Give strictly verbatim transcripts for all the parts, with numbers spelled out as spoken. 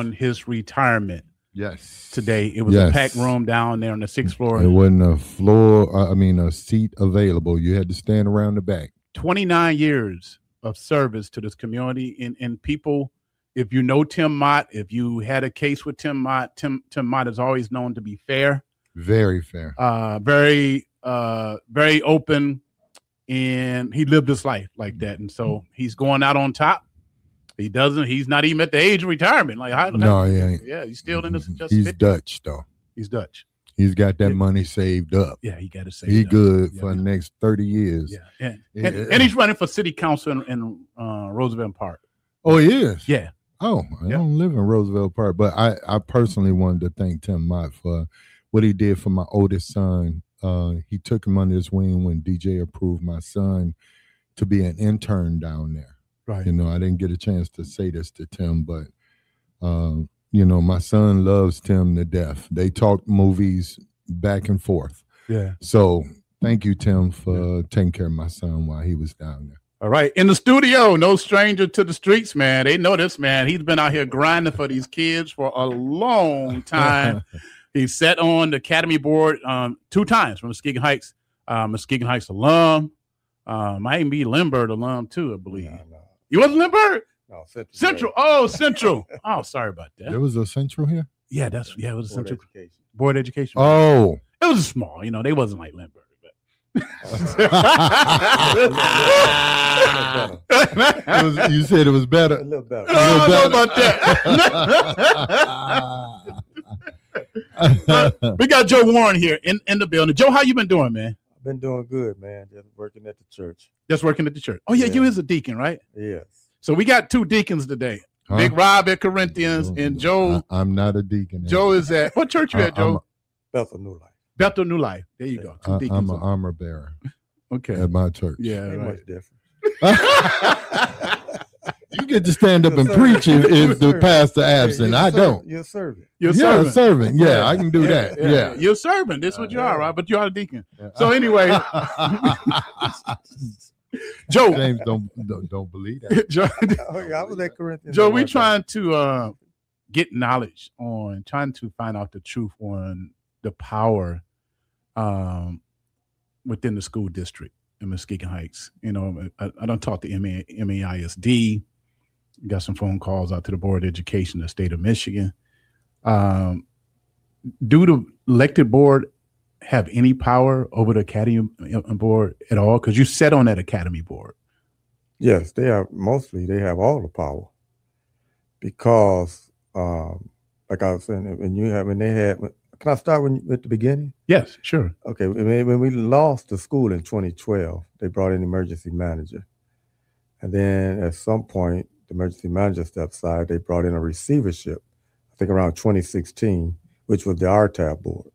on his retirement. Yes. Today. It was yes. a packed room down there on the sixth floor. There wasn't a floor, uh, I mean, a seat available. You had to stand around the back. twenty-nine years of service to this community. And, and people, if you know Tim Mott, if you had a case with Tim Mott, Tim, Tim Mott is always known to be fair. Very fair. Uh, very, uh, very open. And he lived his life like that. And so he's going out on top. He doesn't. He's not even at the age of retirement. Like how, no, he ain't. Yeah, he's still in this. Just he's fifty. Dutch though. He's Dutch. He's got that yeah. money saved up. Yeah, he got to save. He up. good yeah, for the next thirty years. Yeah, and, yeah. And, and he's running for city council in, in uh, Roosevelt Park. Oh, he is. Yeah. Oh, I yeah. don't live in Roosevelt Park, but I, I personally wanted to thank Tim Mott for what he did for my oldest son. Uh, he took him under his wing when D J approved my son to be an intern down there. Right. You know, I didn't get a chance to say this to Tim, but, uh, you know, my son loves Tim to death. They talk movies back and forth. Yeah. So thank you, Tim, for yeah. taking care of my son while he was down there. All right. In the studio, no stranger to the streets, man. They know this, man. He's been out here grinding for these kids for a long time. He sat on the Academy board um, two times from Muskegon Heights, uh, Muskegon Heights alum. Uh, might be Lindbergh alum, too, I believe. No, no. You wasn't Lindbergh? No, Central. Central. Oh, Central. Oh, sorry about that. There was a Central here? Yeah, that's yeah, it was a Board Central. Education. Board Education. Oh. It was small, you know, they wasn't like Lindbergh. But. it was, you said it was better. A little better. I don't know about that. We got Joe Warren here in, in the building. Joe, how you been doing, man? I've been doing good, man. Just working at the church. Just working at the church. Oh, yeah, yeah. You is a deacon, right? Yes. So we got two deacons today. Huh? Big Rob at Corinthians and Joe. I, I'm not a deacon. Joe is at, what church you at, Joe? Bethel New Life. Bethel New Life. There you go. Two I, deacons. I'm an armor bearer. Okay. At my church. Yeah, Ain't right. much different. You get to stand up and preach if, if the pastor absent. I don't. You're a servant. You're a yeah, servant. a servant. Yeah, I can do yeah, that. Yeah. yeah. You're a servant. That's what you are, right? But you are a deacon. Yeah. So anyway. Joe. James don't, don't, don't believe that. Joe, oh, yeah, I was at Corinthians. Joe, we trying to uh, get knowledge on, trying to find out the truth on the power um, within the school district in Muskegon Heights. You know, I, I don't talk to M A I S D. Got some phone calls out to the Board of Education of the state of Michigan. Um, do the elected board have any power over the academy board at all? Because you sat on that academy board. Yes, they have. Mostly, they have all the power because, um, like I was saying, when you have, when they had. Can I start when, at the beginning? Yes, sure. Okay, when, when we lost the school in twenty twelve, they brought in an emergency manager, and then at some point, the emergency manager stepped aside. They brought in a receivership, I think around twenty sixteen, which was the R T A B board.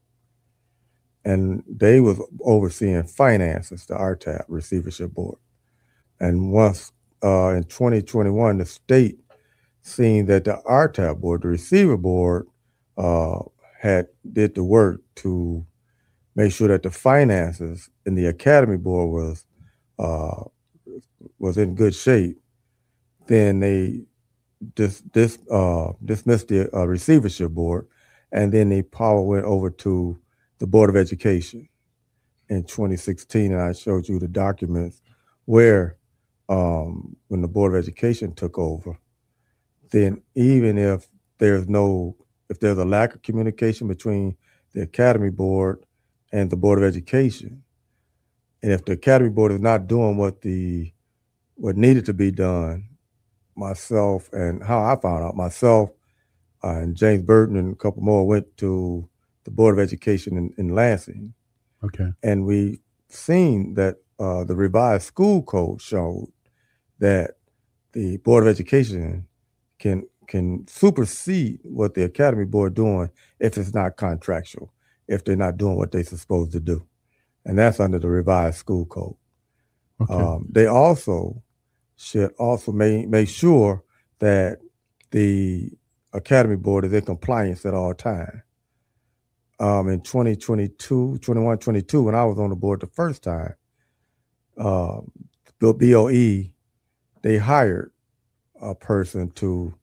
And they was overseeing finances, the R T A B receivership board. And once uh, in twenty twenty-one, the state seen that the R T A B board, the receiver board, uh, had did the work to make sure that the finances in the academy board was uh, was in good shape. Then they dis, dis, uh, dismissed the uh, receivership board, and then the power went over to the Board of Education in twenty sixteen. And I showed you the documents where um, when the Board of Education took over, then even if there's no, if there's a lack of communication between the Academy Board and the Board of Education, and if the Academy Board is not doing what the what needed to be done, myself and how I found out, myself uh, and James Burton and a couple more went to the Board of Education in, in Lansing. Okay. And we seen that uh, the revised school code showed that the Board of Education can can supersede what the Academy Board doing if it's not contractual, if they're not doing what they're supposed to do. And that's under the revised school code. Okay. Um, they also should also make, make sure that the Academy Board is in compliance at all times. Um, in twenty twenty-two, twenty-one, twenty-two, when I was on the board the first time, uh, the B O E, they hired a person to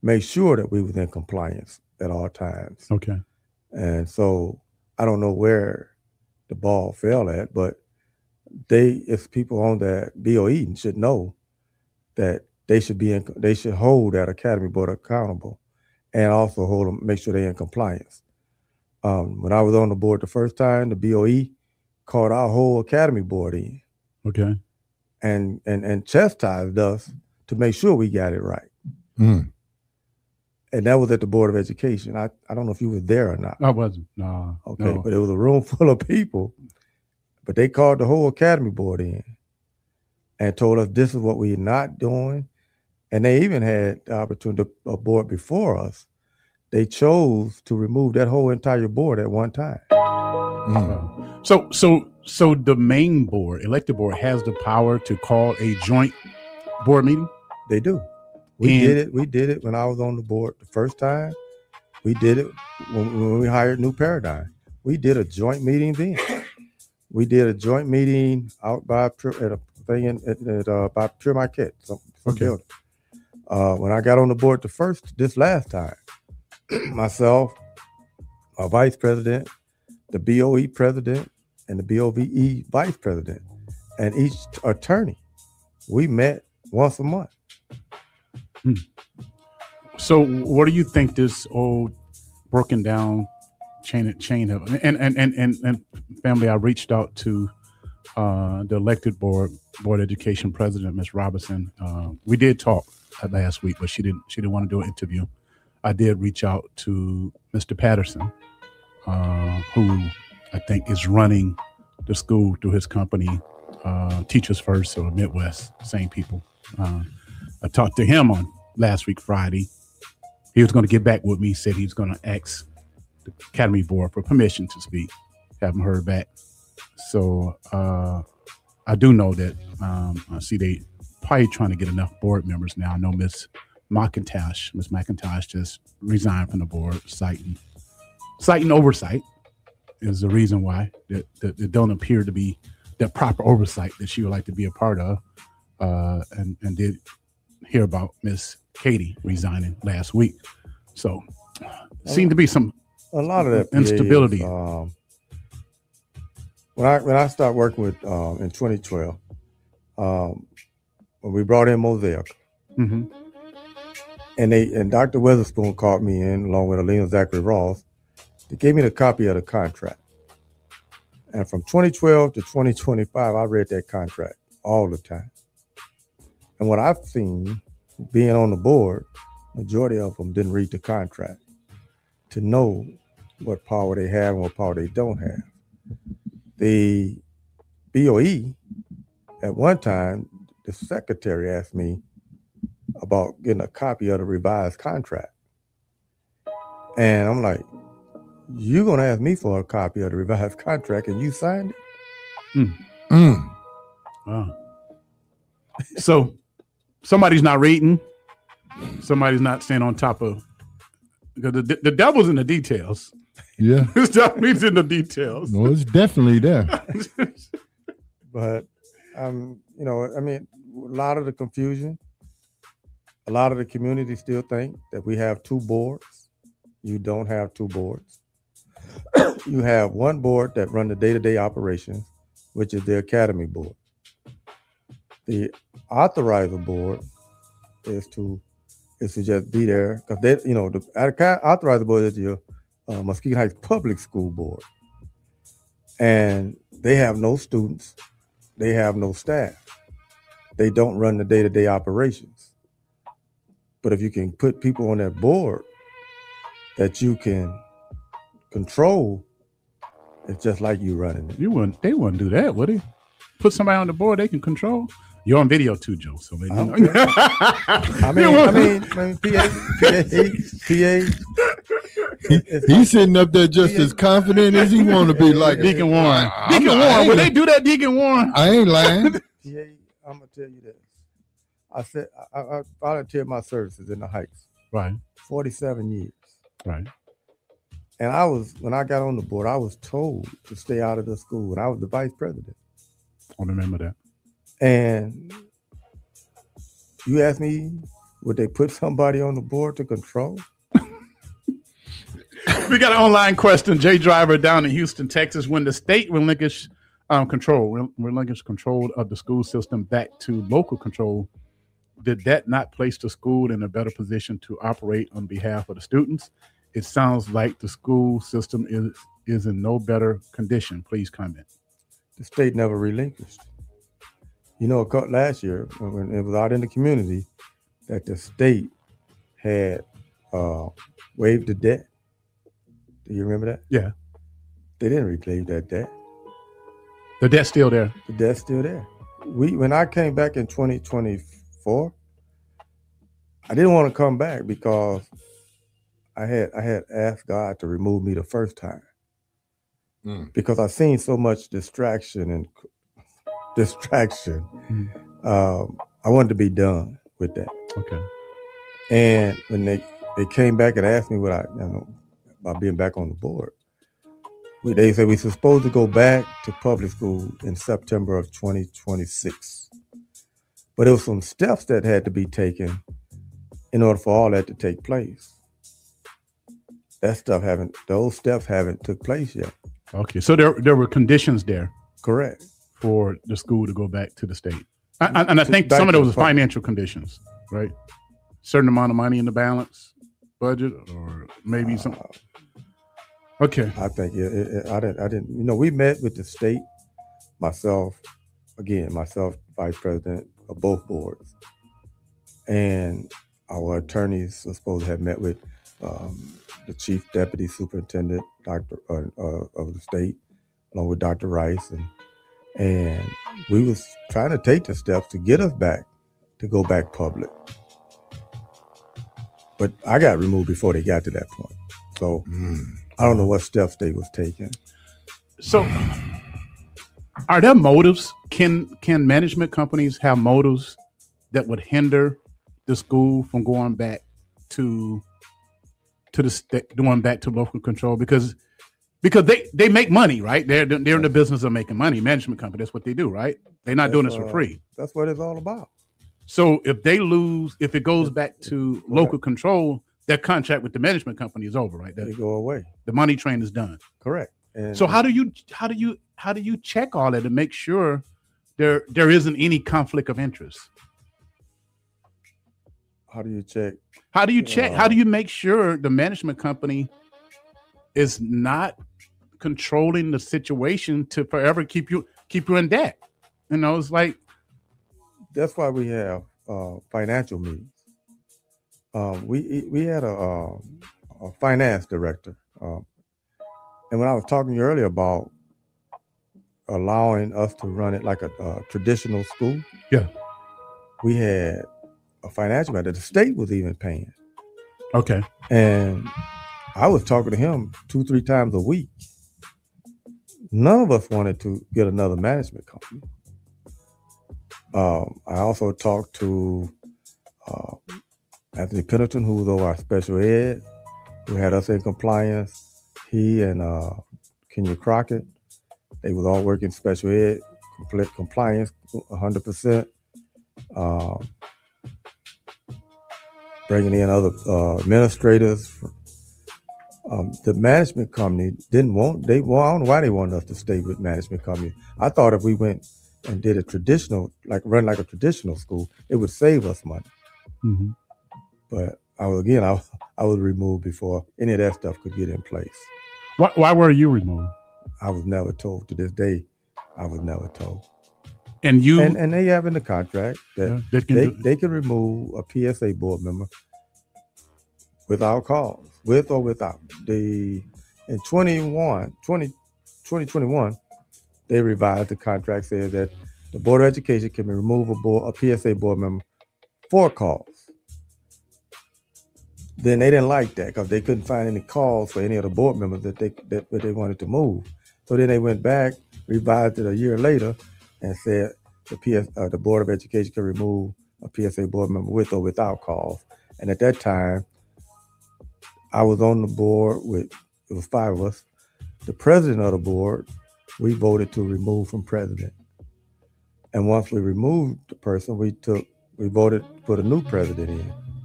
make sure that we was in compliance at all times. Okay. And so I don't know where the ball fell at, but they, if people on that B O E should know that they should be in, they should hold that academy board accountable, and also hold them, make sure they're in compliance. Um, when I was on the board the first time, the B O E called our whole academy board in. Okay. And and and chastised us to make sure we got it right. Mm. And that was at the Board of Education. I, I don't know if you were there or not. I wasn't. No. Okay, No. but it was a room full of people. But they called the whole academy board in and told us this is what we're not doing. And they even had the opportunity, a board before us, they chose to remove that whole entire board at one time. Mm. So so so the main board, elected board, has the power to call a joint board meeting? They do. We And- did it. We did it when I was on the board the first time. We did it when, when we hired New Paradigm. We did a joint meeting then. We did a joint meeting out by Pure- at a thing in, at, at, uh, by Pure Marquette, some, some Okay. building. Uh, when I got on the board the first, this last time, myself, my vice president, the B O E president, and the B O V E vice president, and each attorney, we met once a month. So what do you think this old broken down chain chain of and and and and, and family? I reached out to uh, the elected board board education president, Miz Robinson. Uh, we did talk last week, but she didn't she didn't want to do an interview. I did reach out to Mister Patterson, uh, who I think is running the school through his company, uh, Teachers First or Midwest, same people. Uh, I talked to him on last week, Friday. He was going to get back with me, said he was going to ask the Academy Board for permission to speak. Haven't heard back. So uh, I do know that, um, I see they probably trying to get enough board members now. I know Miss McIntosh, Miss McIntosh just resigned from the board, citing, citing oversight is the reason why that, that, that don't appear to be the proper oversight that she would like to be a part of. Uh, and, and did hear about Miss Katie resigning last week. So seemed to be some A lot of that P A instability. is, um, when I when I started working with um, in twenty twelve, um, when we brought in Mosaic, Mhm. and they and Doctor Weatherspoon called me in along with Alina Zachary Ross. They gave me the copy of the contract, and from twenty twelve to twenty twenty-five, I read that contract all the time. And what I've seen, being on the board, majority of them didn't read the contract to know what power they have and what power they don't have. The B O E, at one time, the secretary asked me about getting a copy of the revised contract. And I'm like, you're going to ask me for a copy of the revised contract and you signed it? Mm. Wow. So somebody's not reading. Somebody's not staying on top of, because the, the devil's in the details. Yeah. It's definitely in the details. No, it's definitely there. But, um, you know, I mean, a lot of the confusion, a lot of the community still think that we have two boards. You don't have two boards. You have one board that run the day-to-day operations, which is the academy board. The authorizer board is to is to just be there because they, you know, the authorizer board is your uh, Muskegon Heights Public School Board, and they have no students, they have no staff, they don't run the day-to-day operations. But if you can put people on that board that you can control, it's just like you running it. You wouldn't, they wouldn't do that, would they? Put somebody on the board they can control. You're on video too, Joe. So they, you know. Okay. I mean, I mean, I mean, P A, P A, P A. He, he's sitting up there just as confident as he want to be. Like Deacon Warren. I'm Deacon not- I Warren. ain't- Would they do that, Deacon Warren? I ain't lying. P A, I'm gonna tell you this. I said I, I volunteered my services in the Heights, Right, forty-seven years, right. and I was when I got on the board, I was told to stay out of the school, and I was the vice president. I remember that. And you asked me Would they put somebody on the board to control? We got an online question. Jay Driver down in Houston, Texas. When the state relinquished um, control, relinquished control of the school system back to local control, did that not place the school in a better position to operate on behalf of the students? It sounds like the school system is is in no better condition. Please comment. The state never relinquished. You know, last year when it was out in the community that the state had uh, waived the debt. Do you remember that? Yeah. They didn't reclaim that debt. The debt's still there. The debt's still there. We when I came back in twenty twenty-four, I didn't want to come back because I had I had asked God to remove me the first time. Mm. Because I seen so much distraction and distraction. Mm. Um, I wanted to be done with that. Okay. And when they, they came back and asked me what I, you know, about being back on the board, we, they said we were supposed to go back to public school in September of twenty twenty-six. But there were some steps that had to be taken in order for all that to take place. That stuff haven't, those steps haven't took place yet. Okay, so there there were conditions there. Correct. For the school to go back to the state. I, I, and I think some of those are financial conditions, right? Certain amount of money in the balance budget or maybe some. Okay. I think it, it, I didn't, I didn't, you know, we met with the state, myself, again, myself, vice president of both boards. And our attorneys were supposed to have met with um, the chief deputy superintendent doctor uh, uh, of the state, along with Doctor Rice. And And we was trying to take the steps to get us back, to go back public. But I got removed before they got to that point. So mm. I don't know what steps they was taking. So are there motives? Can can management companies have motives that would hinder the school from going back to to the state, going back to local control? Because Because they, they make money, right? They're they're in the business of making money. Management company, that's what they do, right? They're not that's, doing this for uh, free. That's what it's all about. So if they lose, if it goes back to local control, their contract with the management company is over, right? They go away. The money train is done. Correct. And so how do you how do you how do you check all that to make sure there there isn't any conflict of interest? How do you check? How do you check? Uh, how do you make sure the management company is not controlling the situation to forever keep you keep you in debt? You know, it's like that's why we have uh, financial meetings. Um, we we had a, a, a finance director, um, and when I was talking to you earlier about allowing us to run it like a, a traditional school, yeah, we had a financial manager. The state was even paying. Okay, and I was talking to him two, three times a week. None of us wanted to get another management company. Um, I also talked to uh, Anthony Pendleton, who was over our special ed, who had us in compliance. He and uh, Kenya Crockett, they was all working special ed, complete compliance, one hundred percent. Uh, bringing in other uh, administrators. Um, the management company didn't want, they, well, I don't know why they wanted us to stay with management company. I thought if we went and did a traditional, like run like a traditional school, it would save us money. Mm-hmm. But I was, again, I, I was removed before any of that stuff could get in place. Why, why were you removed? I was never told. To this day, I was never told. And you and, and they have in the contract that yeah, they can they, do- they can remove a P S A board member without cause, with or without. The in twenty-one, twenty, twenty twenty-one, they revised the contract, said that the Board of Education can remove a board, a P S A board member for cause. Then they didn't like that because they couldn't find any cause for any of the board members that they that, that they wanted to move. So then they went back, revised it a year later, and said the P S, uh, the Board of Education can remove a P S A board member with or without cause. And at that time, I was on the board with, it was five of us. The president of the board, we voted to remove from president. And once we removed the person, we took, we voted to put a new president in.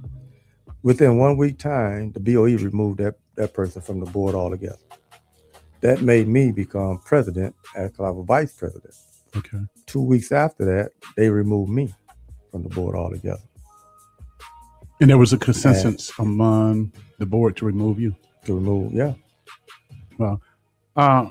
within one week time, the B O E removed that, that person from the board altogether. That made me become president as I was vice president. Okay. Two weeks after that, they removed me from the board altogether. And there was a consensus and, among the board to remove you? To remove, yeah. Well, uh,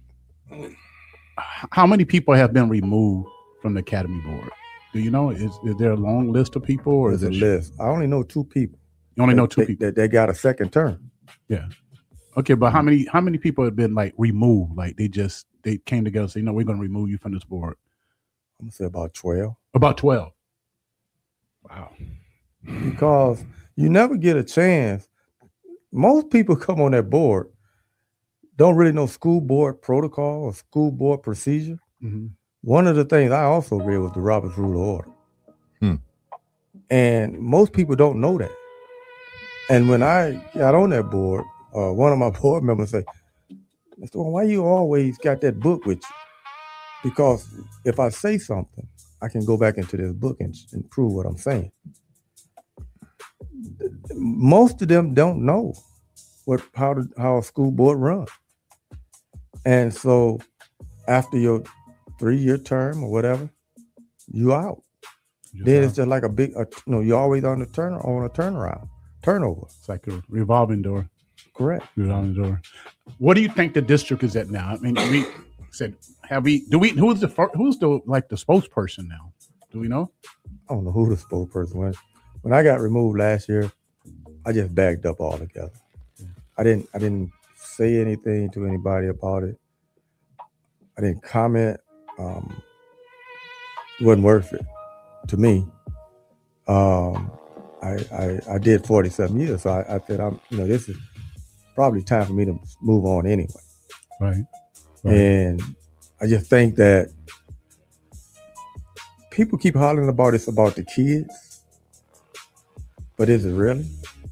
how many people have been removed from the academy board? Do you know? Is, is there a long list of people, or There's is a it list? I only know two people. You only that, know two they, people that they got a second term. Yeah. Okay, but how many how many people have been like removed? Like they just they came together and said, "No, we're going to remove you from this board." I'm gonna say about twelve. About twelve. Wow. Because you never get a chance. Most people come on that board don't really know school board protocol or school board procedure. Mm-hmm. One of the things I also read was the Robert's Rule of Order. Hmm. And most people don't know that. And when I got on that board, uh, one of my board members said, Mister Warren, why you always got that book with you? Because if I say something, I can go back into this book and, and prove what I'm saying. Most of them don't know what how to, how a school board runs. And so after your three-year term or whatever, you out. You're then out. It's just like a big, a, you know, you're always on the turn on a turnaround, turnover. It's like a revolving door. Correct. Revolving door. What do you think the district is at now? I mean, we said, have we? Do we? Who's the who's the like the spokesperson now? Do we know? I don't know who the spokesperson was. When I got removed last year, I just backed up altogether. Yeah. I didn't. I didn't say anything to anybody about it. I didn't comment. Um, it wasn't worth it to me. Um, I, I I did forty-seven years, so I, I said, I'm. You know, this is probably time for me to move on anyway. Right. right. And I just think that people keep hollering about it's about the kids, but is it really?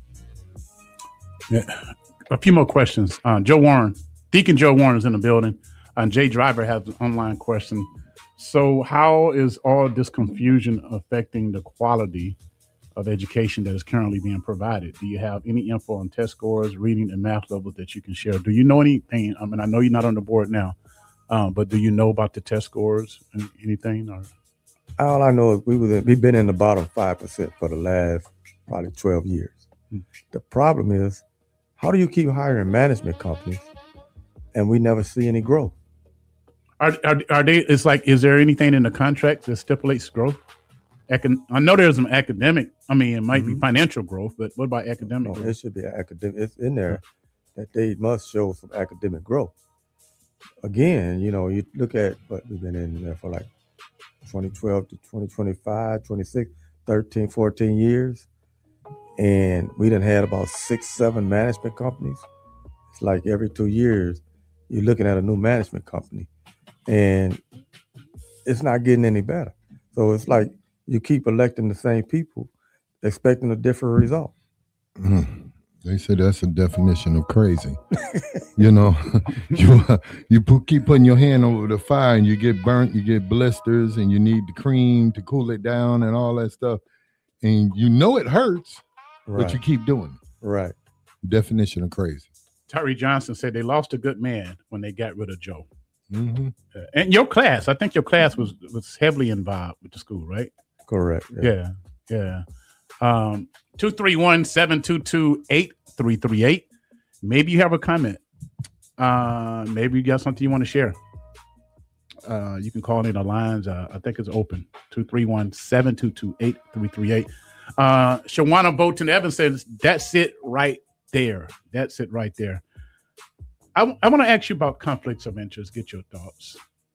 Yeah. A few more questions. Uh, Joe Warren, Deacon Joe Warren is in the building. Uh, Jay Driver has an online question. So how is all this confusion affecting the quality of education that is currently being provided? Do you have any info on test scores, reading, and math levels that you can share? Do you know anything? I mean, I know you're not on the board now, um, but do you know about the test scores and anything? Or all I know is we was in, we've been in the bottom five percent for the last probably twelve years. Hmm. The problem is, how do you keep hiring management companies and we never see any growth? Are, are, are they, it's like, is there anything in the contract that stipulates growth? Econ, I know there's some academic, I mean, it might mm-hmm. be financial growth, but what about academic no, growth? It should be academic. It's in there that they must show some academic growth. Again, you know, you look at what we've been in there for like twenty twelve to twenty twenty-five, twenty-six, thirteen, fourteen years. And we done had about six, seven management companies. It's like every two years, you're looking at a new management company. And it's not getting any better. So it's like you keep electing the same people, expecting a different result. Mm. They say that's a definition of crazy. You know, you uh, you put, keep putting your hand over the fire and you get burnt, you get blisters, and you need the cream to cool it down and all that stuff. And you know it hurts. Right. But you keep doing it. Right. Definition of crazy. Tyree Johnson said they lost a good man when they got rid of Joe. Mm-hmm. Uh, and your class, I think your class was was heavily involved with the school, right? Correct. Yeah, yeah. yeah. Um, two three one, seven two two, eight three three eight. Maybe you have a comment. Uh, maybe you got something you want to share. Uh, you can call in the lines. Uh, I think it's open. two three one, seven two two, eight three three eight. Uh, Shawana Bolton Evans says, that's it right there. That's it right there. I, w- I want to ask you about conflicts of interest. Get your thoughts.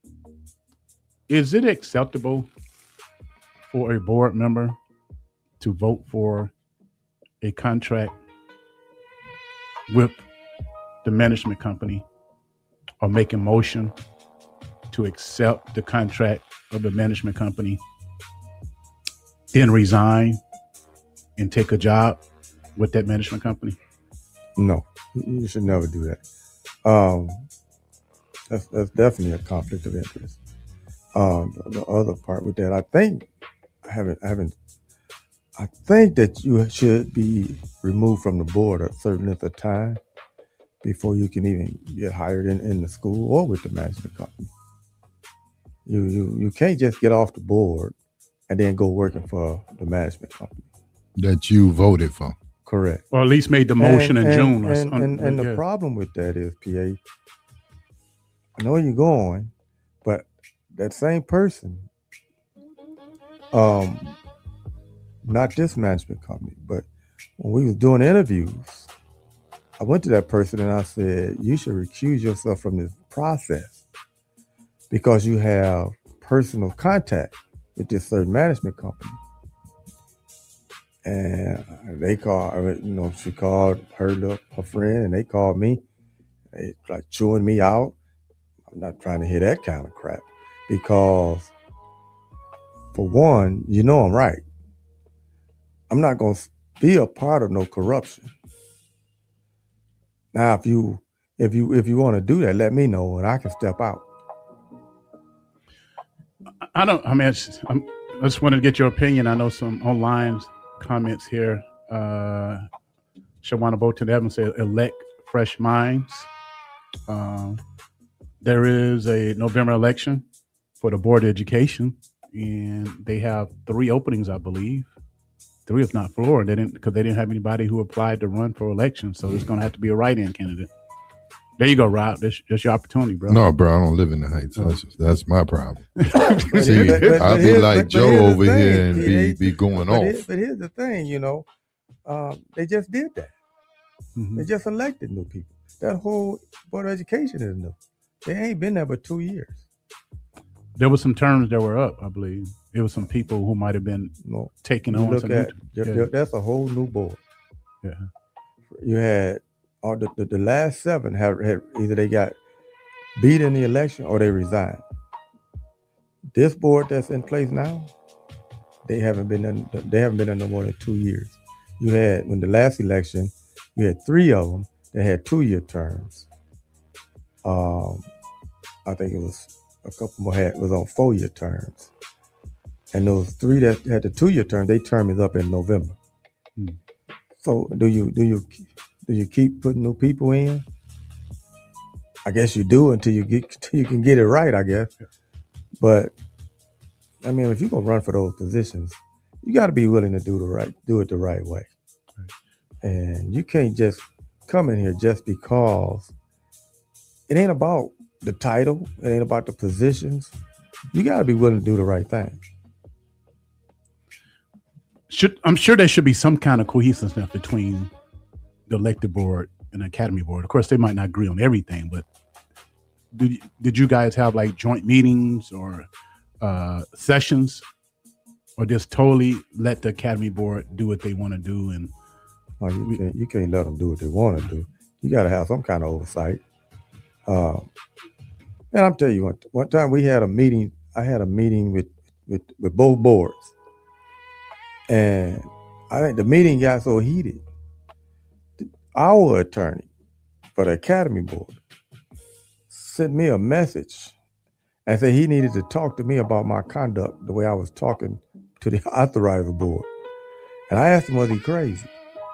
Is it acceptable for a board member to vote for a contract with the management company or make a motion to accept the contract of the management company, then resign and take a job with that management company? No, you should never do that. Um, that's, that's definitely a conflict of interest. Um, the, the other part with that, I think I haven't, I haven't I think that you should be removed from the board a certain length of time before you can even get hired in, in the school or with the management company. You, you you can't just get off the board and then go working for the management company that you voted for. Correct. Or at least made the motion and, in and, June. And, or, and, and yeah. the problem with that is, P A, I know where you're going, but that same person, um, not this management company, but when we was doing interviews, I went to that person and I said, you should recuse yourself from this process because you have personal contact with this certain management company. And they called, you know, she called her, her friend, and they called me. They like chewing me out. I'm not trying to hear that kind of crap because, for one, you know I'm right. I'm not going to be a part of no corruption. Now, if you if you if you want to do that, let me know and I can step out. I don't. I mean, it's, I'm, I just wanted to get your opinion. I know some online comments here. Uh, Shawana Bolton Evans said, "Elect fresh minds." Uh, there is a November election for the Board of Education, and they have three openings, I believe. Three, if not four. They didn't because they didn't have anybody who applied to run for election. So it's going to have to be a write-in candidate. There you go, Rob. That's, that's your opportunity, bro. No, bro, I don't live in the Heights. That's, just, that's my problem. But See, but- but I'll be here's- like but- but Joe here's the over thing, here and P be, A, be going but off. here- but here's the thing, you know, um, they just did that. Mhm. They just elected new people. That whole Board of Education is new. They ain't been there but two years. There were some terms that were up, I believe. There were some people who might have been You know, taking you on look some. at new- you- yeah. you- that's a whole new board. Yeah. You had or the, the, the last seven have had either they got beat in the election or they resigned. This board that's in place now, they haven't been in, they haven't been in no more than two years. You had when the last election, you had three of them that had two-year terms. Um, I think it was a couple more had was on four-year terms, and those three that had the two-year term, they term is up in November. Hmm. So do you do you do you keep putting new people in? I guess you do until you get until you can get it right, I guess. But I mean, if you're gonna run for those positions, you got to be willing to do the right, do it the right way, and you can't just come in here just because it ain't about the title, it ain't about the positions. You got to be willing to do the right thing. Should I'm sure there should be some kind of cohesiveness between the elected board and the academy board. Of course, they might not agree on everything, but did did you guys have like joint meetings or uh, sessions, or just totally let the academy board do what they want to do? And Oh, you can't you can't let them do what they want to do. You got to have some kind of oversight. Uh, and I'm telling you, one, one time we had a meeting. I had a meeting with with with both boards. And I think the meeting got so heated. Our attorney for the academy board sent me a message and said he needed to talk to me about my conduct, the way I was talking to the authorizer board. And I asked him, was he crazy?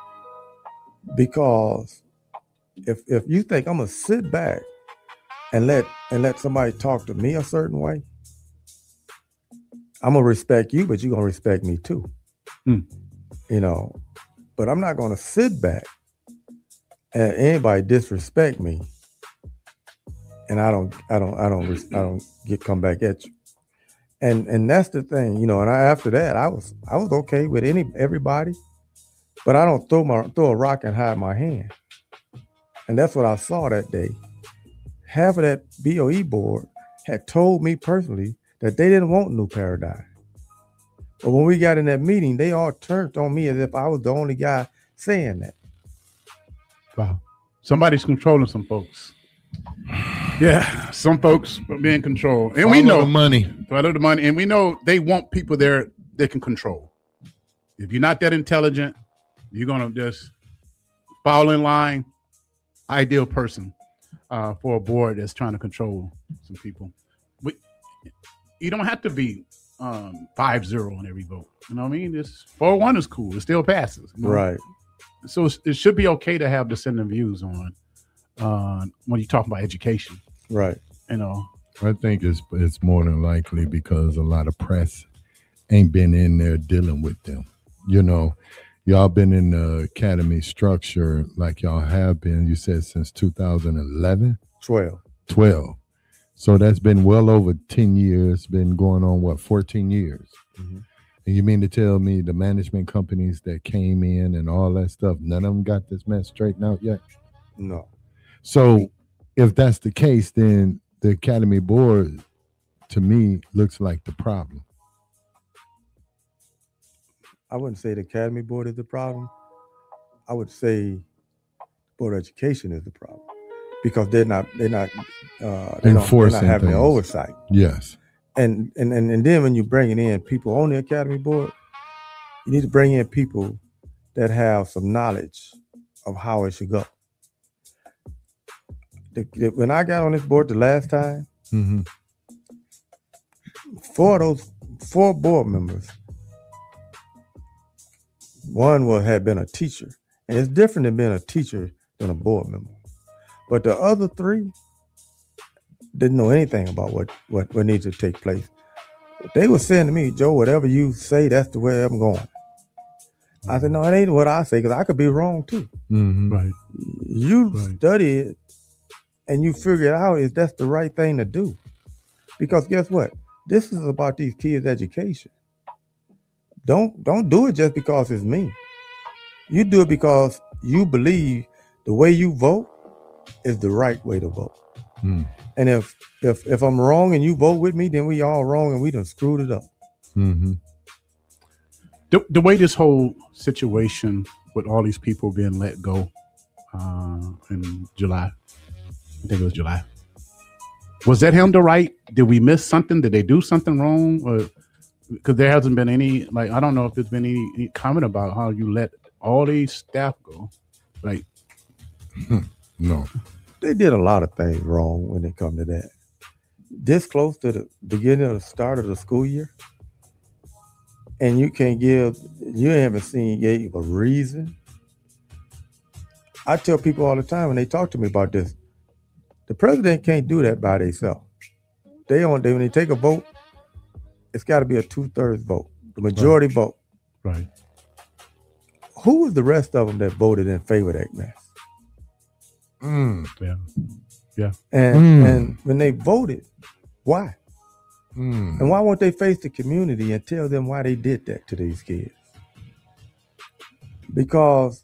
Because if if you think I'm gonna sit back and let and let somebody talk to me a certain way, I'm gonna respect you, but you're gonna respect me too. Hmm. You know, but I'm not going to sit back and anybody disrespect me, and I don't, I don't, I don't, I don't get come back at you. And and that's the thing, you know. And I, after that, I was, I was okay with any everybody, but I don't throw my throw a rock and hide my hand. And that's what I saw that day. Half of that B O E board had told me personally that they didn't want New Paradigm. But when we got in that meeting, they all turned on me as if I was the only guy saying that. wow, somebody's controlling some folks. Yeah, some folks are being controlled, and we Follow know the money. follow the money, and we know they want people there they can control. If you're not that intelligent, you're gonna just fall in line. Ideal person uh, for a board that's trying to control some people. But you don't have to be um, five zero on every vote. You know what I mean? It's four one is cool. It still passes. You know? Right. So it's, it should be okay to have dissenting views on uh, when you talk about education. Right. You know, I think it's it's more than likely because a lot of press ain't been in there dealing with them. You know, y'all been in the academy structure like y'all have been, you said, since two thousand eleven? twelve. twelve. So that's been well over ten years, been going on, what, fourteen years? Mm-hmm. And you mean to tell me the management companies that came in and all that stuff, none of them got this mess straightened out yet? No. So if that's the case, then the academy board, to me, looks like the problem. I wouldn't say the academy board is the problem. I would say Board of Education is the problem because they're not they're not uh, they enforcing they're not having things. the oversight. Yes. And, and and and then when you're bringing in people on the academy board, you need to bring in people that have some knowledge of how it should go. The, the, when I got on this board the last time, mm-hmm. four of those four board members, one was had been a teacher, and it's different than being a teacher than a board member. But the other three didn't know anything about what what, what needs to take place. They were saying to me, Joe, whatever you say, that's the way I'm going. I said, no, it ain't what I say, because I could be wrong too. Mm-hmm. right? You Right. study it and you figure out if that's the right thing to do. Because guess what? This is about these kids' education. Don't don't do it just because it's me. You do it because you believe the way you vote is the right way to vote. Mm. And if if if I'm wrong and you vote with me, then we all wrong and we done screwed it up. Mm-hmm. The, the way this whole situation with all these people being let go uh, in July, I think it was July. Was that handled right? Did we miss something? Did they do something wrong? Or because there hasn't been any, like, I don't know if there's been any, any comment about how you let all these staff go. Like, No. They did a lot of things wrong when it come to that. This close to the beginning of the start of the school year, and you can't give, you haven't seen gave a reason. I tell people all the time when they talk to me about this, the president can't do that by themselves. They on they when they take a vote, it's got to be a two-thirds vote, the majority Right. vote. right. Who was the rest of them that voted in favor of that mess? Mm. Yeah. And Mm. and when they voted, why? Mm. And why won't they face the community and tell them why they did that to these kids? Because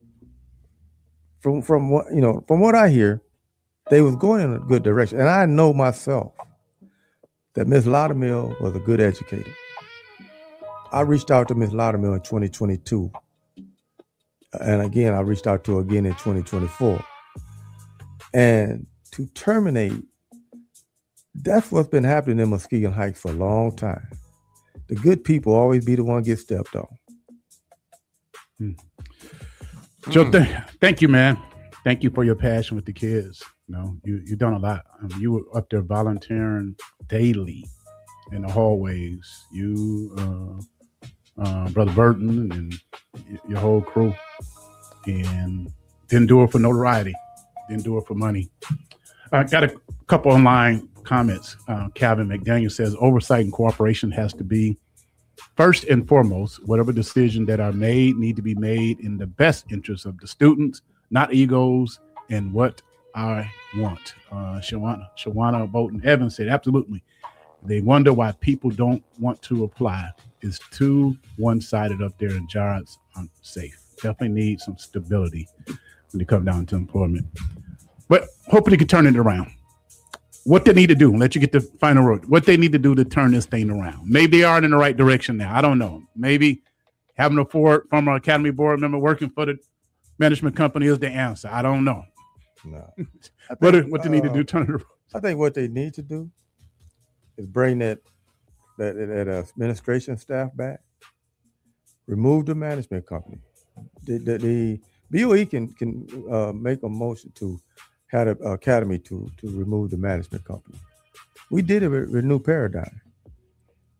from from what you know, from what I hear, they was going in a good direction. And I know myself that Miss Loudermill was a good educator. I reached out to Miss Loudermill in twenty twenty-two. And again, I reached out to her again in twenty twenty-four. And to terminate, that's what's been happening in Muskegon Heights for a long time. The good people always be the one get stepped on. Hmm. Joe, th- thank you, man. Thank you for your passion with the kids. You know, you you've done a lot. I mean, you were up there volunteering daily in the hallways. You, uh, uh, Brother Burton, and y- your whole crew, and didn't do it for notoriety. Didn't do it for money. I got a couple online comments. Uh, Calvin McDaniel says oversight and cooperation has to be first and foremost. Whatever decisions that are made need to be made in the best interest of the students, not egos and what I want. Uh, Shawana, Shawana Bolton Evans said, absolutely. They wonder why people don't want to apply. It's too one-sided up there and jobs aren't safe. Definitely need some stability when they come down to employment. But hopefully can turn it around. What they need to do, let you get the final word, what they need to do to turn this thing around. Maybe they aren't in the right direction now. I don't know. Maybe having a for, former Academy board member working for the management company is the answer. I don't know. No. What, think, what they need to uh, do, turn it around. I think what they need to do is bring that that, that administration staff back, remove the management company. The, the, the B O E can can uh, make a motion to have the academy to to remove the management company. We did it with Renew Paradigm.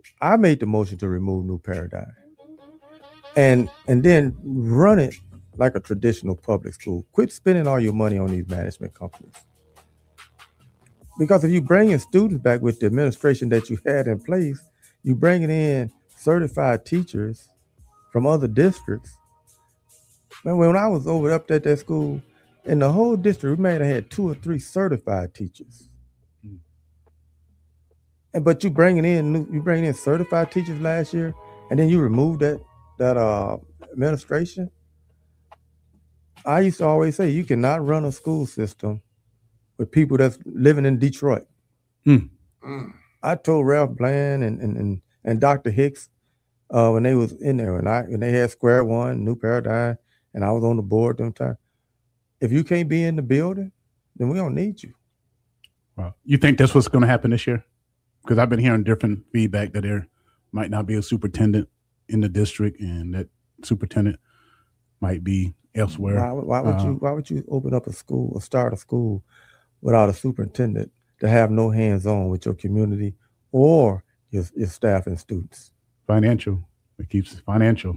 I made the motion to remove New Paradigm, and and then run it like a traditional public school. Quit spending all your money on these management companies. Because if you bring in students back with the administration that you had in place, you bringing in certified teachers from other districts. Man, when I was over up at that school, in the whole district, we may have had two or three certified teachers. Mm. And but you bringing in you bringing in certified teachers last year, and then you remove that that uh, administration. I used to always say you cannot run a school system with people that's living in Detroit. Mm. Mm. I told Ralph Bland and and and, and Doctor Hicks uh, when they was in there, and I when they had Square One, New Paradigm, and I was on the board them time. If you can't be in the building, then we don't need you. Wow. You think that's what's going to happen this year? Because I've been hearing different feedback that there might not be a superintendent in the district, and that superintendent might be elsewhere. Why, why would uh, you? Why would you open up a school or start a school without a superintendent to have no hands-on with your community or your, your staff and students? Financial. It keeps it financial.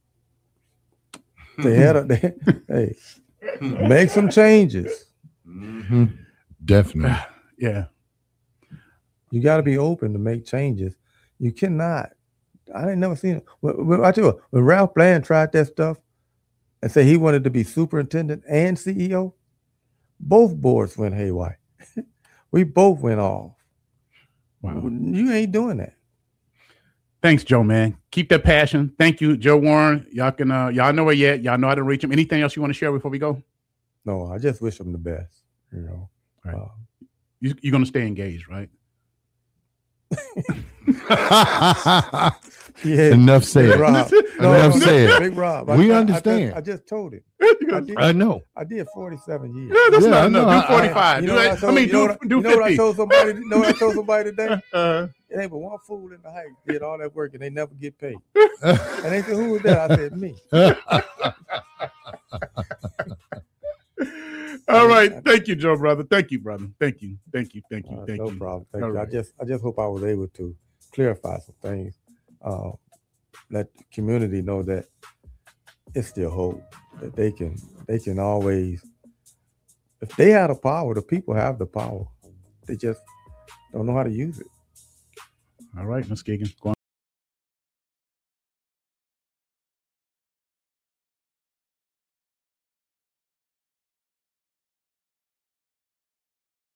They had a they, hey, make some changes. Mm-hmm. Definitely. Yeah. You got to be open to make changes. You cannot. I ain't never seen it. When, when, I tell you, when Ralph Bland tried that stuff and said he wanted to be superintendent and C E O, both boards went haywire. We both went off. Wow. You ain't doing that. Thanks, Joe, man. Keep that passion. Thank you, Joe Warren. Y'all can, uh, y'all know it yet. Y'all know how to reach him. Anything else you want to share before we go? No, I just wish him the best. You know, right. uh, you, you're going to stay engaged, right? Yeah. Enough said. Big Rob. No, Enough no, said. Big Rob. We I, understand. I, I, just, I just told him. I, did, I know. I did forty-seven years. Yeah, that's yeah, not no, enough. Do forty-five. I, you know do I, told, I mean, you know do, what, do you know fifty. What I told somebody, you know what I told somebody today? Uh, it ain't but one fool in the Heights did all that work and they never get paid. And they said, who was that? I said, me. All right. Thank you, Joe, brother. Thank you, brother. Thank you. Thank you. Thank you. Uh, Thank no you. No problem. Thank all you. Right. I just I just hope I was able to clarify some things. Uh, let the community know that it's still hope, that they can they can always, if they have the power, the people have the power. They just don't know how to use it. All right, Miz Giggins. Go on.